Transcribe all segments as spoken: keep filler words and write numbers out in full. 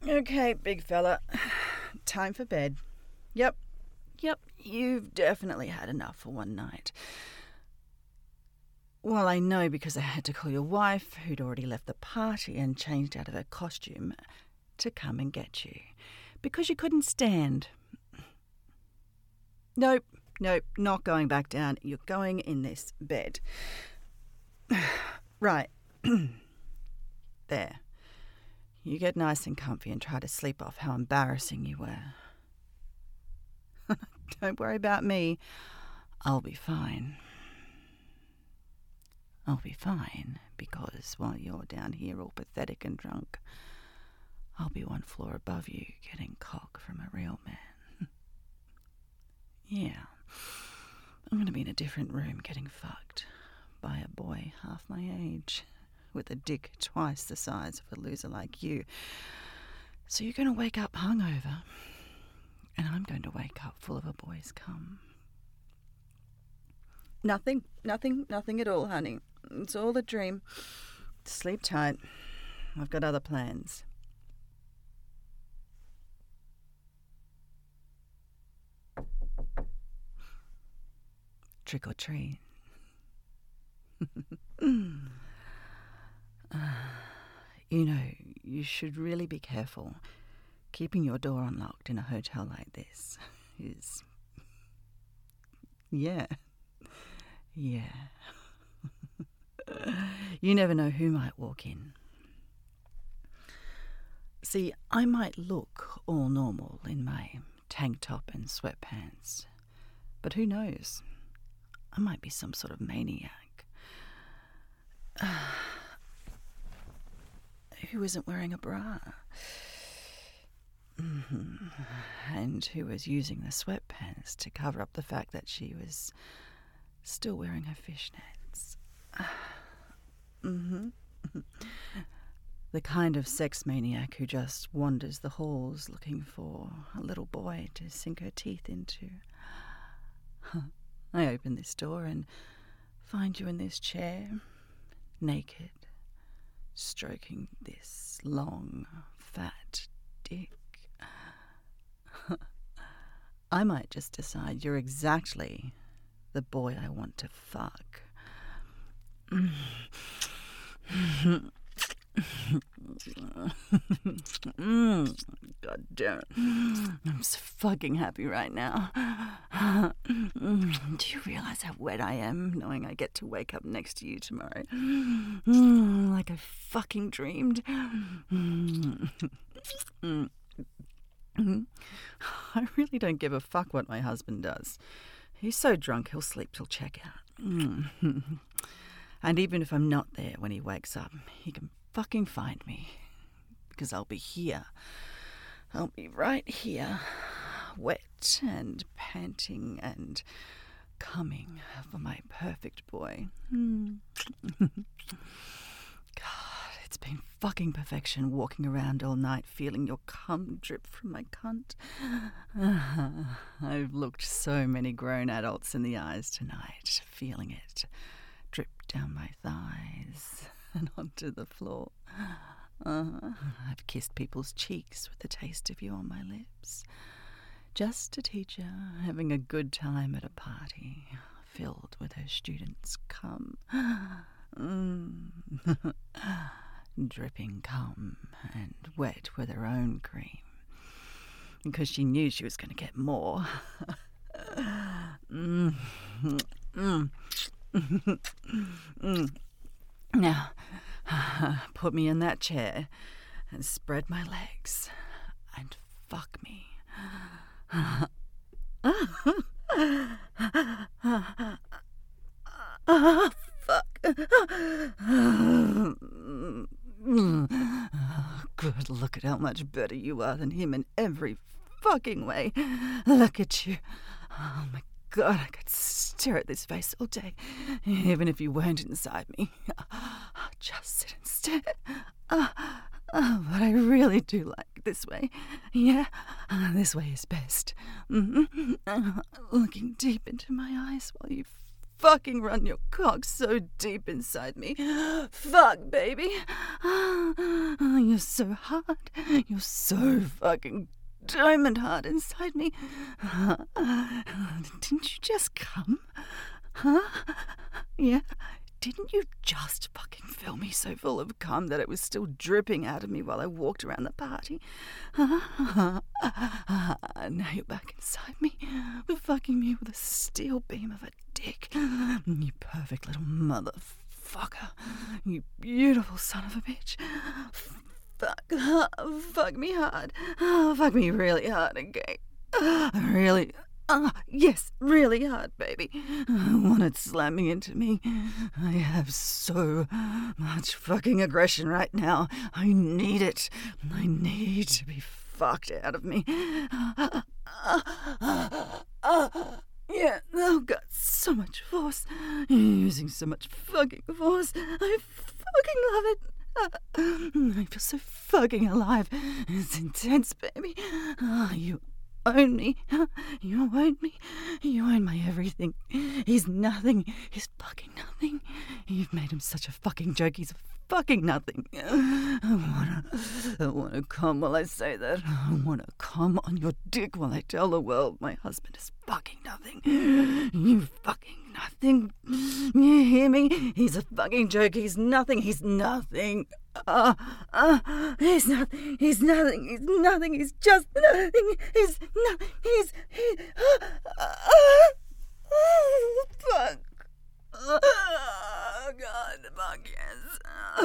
Okay, big fella. Time for bed. Yep. Yep, you've definitely had enough for one night. Well, I know because I had to call your wife, who'd already left the party and changed out of her costume, to come and get you. Because you couldn't stand. Nope, nope, not going back down. You're going in this bed. Right. There. You get nice and comfy and try to sleep off how embarrassing you were. Don't worry about me. I'll be fine. I'll be fine because while you're down here all pathetic and drunk, I'll be one floor above you getting cock from a real man. Yeah. I'm going to be in a different room getting fucked by a boy half my age with a dick twice the size of a loser like you. So you're going to wake up hungover, and I'm going to wake up full of a boy's cum. Nothing, nothing, nothing at all, honey. It's all a dream. Sleep tight. I've got other plans. Trick or treat. uh, you know, you should really be careful. Keeping your door unlocked in a hotel like this is... Yeah. Yeah. You never know who might walk in. See, I might look all normal in my tank top and sweatpants, but who knows? I might be some sort of maniac. Uh, who isn't wearing a bra? Mm-hmm. And who was using the sweatpants to cover up the fact that she was still wearing her fishnets. Mm-hmm. The kind of sex maniac who just wanders the halls looking for a little boy to sink her teeth into. I open this door and find you in this chair, naked, stroking this long, fat dick. I might just decide you're exactly the boy I want to fuck. Mm, God damn it. I'm so fucking happy right now. Do you realize how wet I am knowing I get to wake up next to you tomorrow? Like I fucking dreamed. I really don't give a fuck what my husband does. He's so drunk he'll sleep till checkout. And even if I'm not there when he wakes up, he can fucking find me. Because I'll be here. I'll be right here. Wet and panting and coming for my perfect boy. God, it's been fucking perfection walking around all night feeling your cum drip from my cunt. I've looked so many grown adults in the eyes tonight, feeling it drip down my thighs and onto the floor. Uh, I've kissed people's cheeks with the taste of you on my lips. Just a teacher having a good time at a party filled with her students' cum. Mm. Dripping cum and wet with her own cream. Because she knew she was going to get more. mm. Mm. mm. Now, put me in that chair and spread my legs and fuck me. Oh, fuck. Good, look at how much better you are than him in every fucking way. Look at you. Oh my God, I could stare at this face all day, even if you weren't inside me. Just sit and stare. Oh, oh, but I really do like this way. Yeah, this way is best. Mm-hmm. Uh, looking deep into my eyes while you fucking run your cock so deep inside me. Fuck, baby. You're so hard. You're so fucking diamond hard inside me. Didn't you just come? Huh? Yeah? Didn't you just fucking fill me so full of cum that it was still dripping out of me while I walked around the party? Now you're back inside me, fucking me with a steel beam of a dick. You perfect little motherfucker. You beautiful son of a bitch. Fuck, fuck me hard. Fuck me really hard, okay? Really Ah, uh, yes, really hard, baby. I want it slamming into me. I have so much fucking aggression right now. I need it. I need to be fucked out of me. Yeah, oh God, so much force. You're using so much fucking force. I fucking love it. I feel so fucking alive. It's intense, baby. Oh, you own me. You own me. You own my everything. He's nothing. He's fucking nothing. You've made him such a fucking joke. He's fucking nothing. I wanna, I wanna come while I say that. I wanna come on your dick while I tell the world my husband is fucking nothing. You fucking nothing. You hear me? He's a fucking joke. He's nothing. He's nothing. Uh, uh, he's nothing. He's nothing. He's nothing. He's just nothing. He's nothing. He's. He, uh, uh, uh, fuck. Oh, God, fuck yes.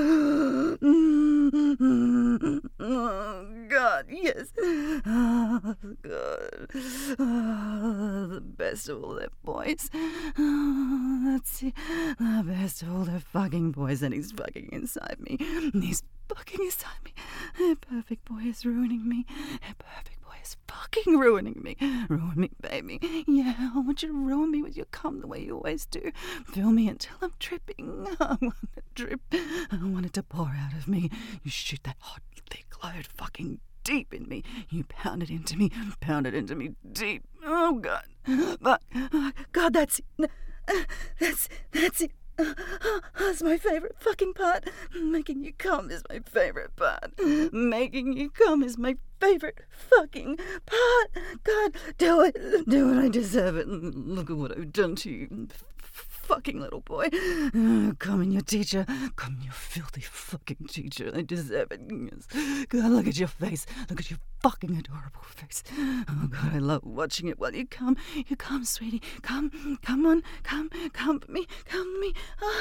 Oh, God, yes. Oh, God. Oh, the best of all their boys. Oh, that's it. The best of all their fucking boys, and he's fucking inside me. He's fucking inside me. Their perfect boy is ruining me. Their perfect boy is fucking ruining me. Ruin me, baby. Yeah, I want you to ruin me with your cum the way you always do. Fill me until I'm dripping. I want to drip. I want it to pour out of me. You shoot that hot, thick load fucking deep in me. You pound it into me. Pound it into me deep. Oh, God. But, oh, God, that's it. That's, that's it. That's my favourite fucking part. Making you come is my favourite part. Making you come is my favourite fucking part. God, do it. Do it. I deserve it. Look at what I've done to you. Fucking little boy. Come in, your teacher. Come, you filthy fucking teacher. I deserve it. Yes. God, look at your face. Look at your fucking adorable face. Oh, God, I love watching it while you come. You come, sweetie. Come, come on. Come, come for me. Come for me. Ah.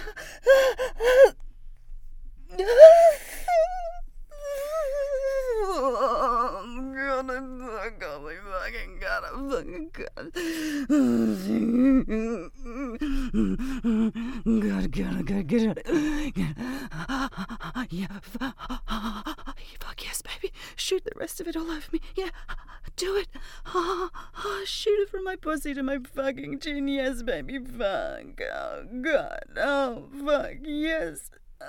Oh, God, I fucking, oh my fucking God, I fucking God. God, God, God, get it. Yeah, fuck yes, baby. Shoot the rest of it all over me. Yeah, do it. Oh, oh, shoot it from my pussy to my fucking chin. Yes, baby. Fuck. Oh, God. Oh, fuck. Yes.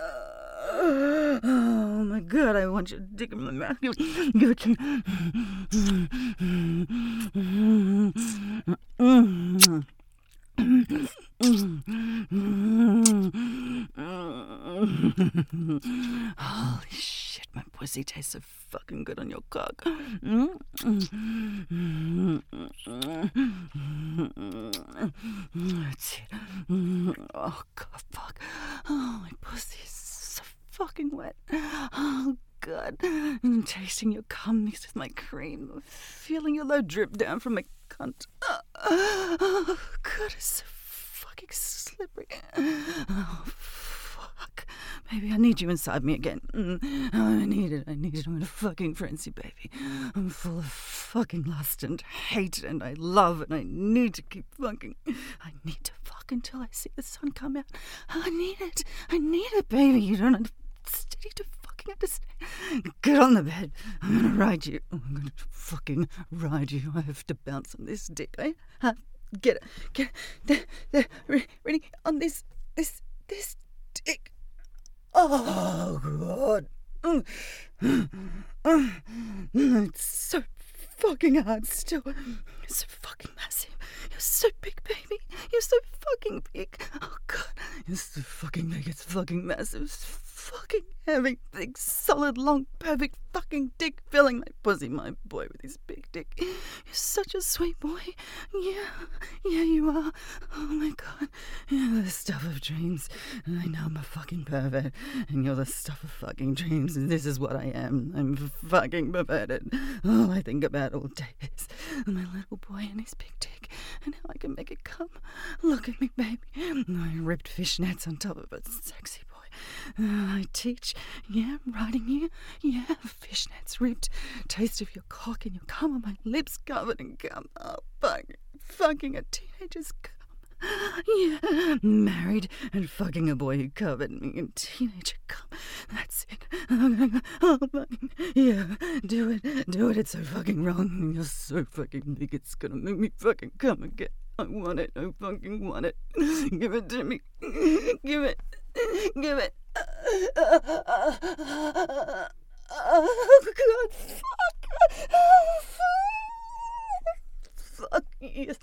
Oh my God, I want your dick in my mouth. Give, give it to me. Holy shit, my pussy tastes so fucking good on your cock. That's it. Oh, God, fuck. Oh, my pussy is so fucking wet. Oh, God. I'm tasting your cum mixed with my cream. Feeling your load drip down from my cunt. Oh, God, it's so fucking slippery. Oh, fuck. Maybe I need you inside me again. Oh, I need it. I need it. I'm in a fucking frenzy, baby. I'm full of fucking lust and hate, and I love, and I need to keep fucking. I need to fuck until I see the sun come out. I need it. I need it, baby. You don't understand to fucking understand. Get on the bed. I'm gonna ride you. I'm gonna fucking ride you. I have to bounce on this dick. I have get it. Get it. There, there, ready on this, this, this dick. Oh, God. It's so fucking hard still. It's so fucking massive. You're so big, baby. You're so fucking big. Oh, God. You're so fucking big. It's fucking massive. It's fucking heavy, thick, solid, long, perfect fucking dick filling my pussy, my boy with his big dick. You're such a sweet boy. Yeah. Yeah, you are. Oh, my God. You're the stuff of dreams. And I know I'm a fucking pervert. And you're the stuff of fucking dreams. And this is what I am. I'm fucking perverted. All I think about all day is my little boy and his big dick. And how I can make it come. Look at me, baby. I ripped fishnets on top of a sexy boy. Uh, I teach. Yeah, I'm writing you. Yeah, fishnets ripped. Taste of your cock and your cum on my lips covered in cum. Oh, fuck. Fucking a teenager's cum. Yeah, married and fucking a boy who covered me in teenager cum. That's it. Oh, fucking, yeah, do it, do it. It's so fucking wrong. You're so fucking big. It's gonna make me fucking come again. I want it. I fucking want it. Give it to me. Give it. Give it. Oh, God. Fuck. Oh, fuck. Fuck yes.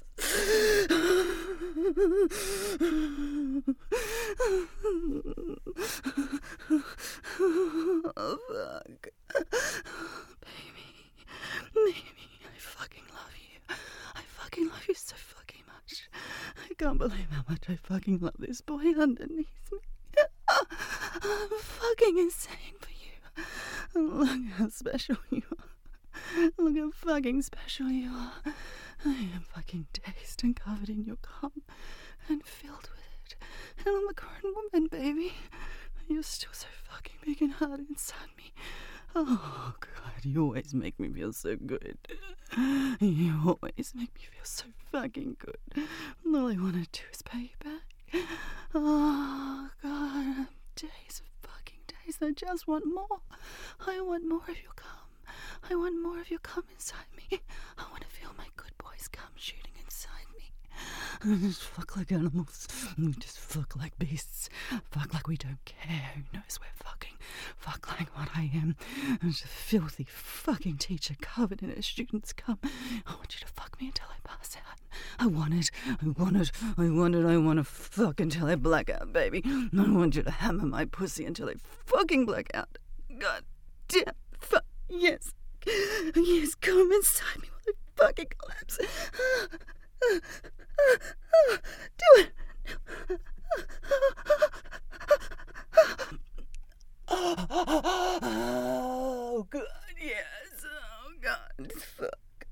Oh, fuck. Baby. Baby, I fucking love you. I fucking love you so fucking much. I can't believe how much I fucking love this boy underneath me. I'm fucking insane for you. Look how special you are. Look how fucking special you are. I am fucking dazed and covered in your cum and filled with it. And I'm a grown woman, baby. You're still so fucking big and hard inside me. Oh, God, you always make me feel so good. You always make me feel so fucking good. All I want to do is pay you back. Oh, God, days of fucking days. I just want more. I want more of your cum. I want more of your cum inside me. I want to feel my good boy's cum shooting inside me. I just fuck like animals. We just fuck like beasts. Fuck like we don't care who knows we're fucking. Fuck like what I am. I'm just a filthy fucking teacher covered in a student's cum. I want you to fuck me until I pass out. I want it. I want it. I want it. I want to fuck until I black out, baby. I want you to hammer my pussy until I fucking black out. God damn. Fuck. Yes. Yes, come inside me while I fucking collapse. Do it. Oh, God, yes. Oh, God, fuck.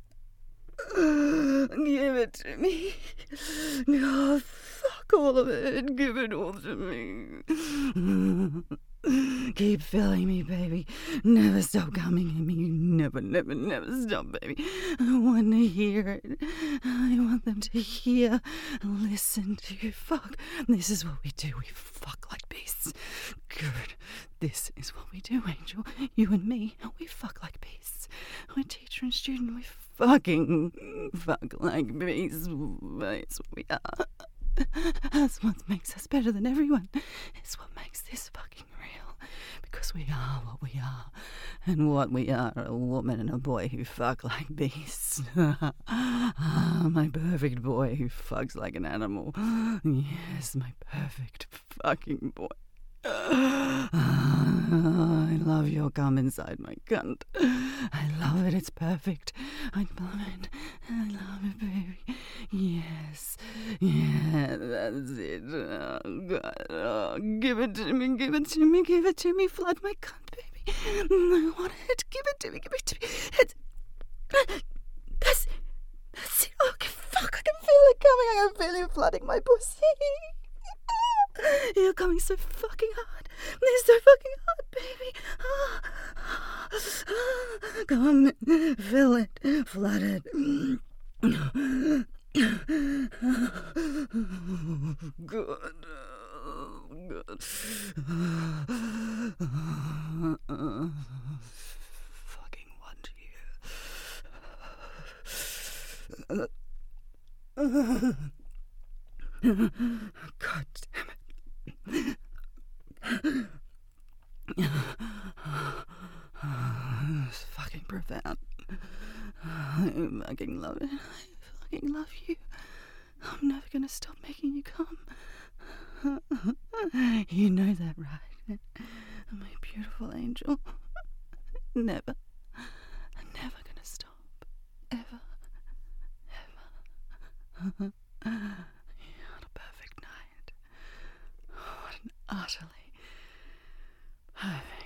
Give it to me. Oh, fuck all of it. Give it all to me. Keep filling me, baby. Never stop coming at me. Never, never, never stop, baby. I want to hear it. I want them to hear, listen to you fuck. This is what we do. We fuck like beasts. Good. This is what we do, Angel. You and me, we fuck like beasts. We're teacher and student. We fucking fuck like beasts. That's what we are. That's what makes us better than everyone. It's what makes this fucking real. Because we are what we are. And what we are are a woman and a boy who fuck like beasts. Ah, my perfect boy who fucks like an animal. Yes, my perfect fucking boy. I love your cum inside my cunt. I love it. It's perfect. I love it. I love it, baby. Yes. Yeah, that's it. Oh, God. Oh, give it to me. Give it to me. Give it to me. Flood my cunt, baby. I want it. Give it to me. Give it to me. It's... That's... That's it. Oh, fuck. I can feel it coming. I can feel it flooding my pussy. You're coming so fucking hard. They're so fucking hard, baby. Come on, fill it, flood it. Good. Good. Fucking want you. God damn it. It's fucking profound. I fucking love it. I fucking love you. I'm never going to stop making you come. You know that, right? My beautiful angel. Never, never going to stop. Ever, ever. What a perfect night. What an utterly perfect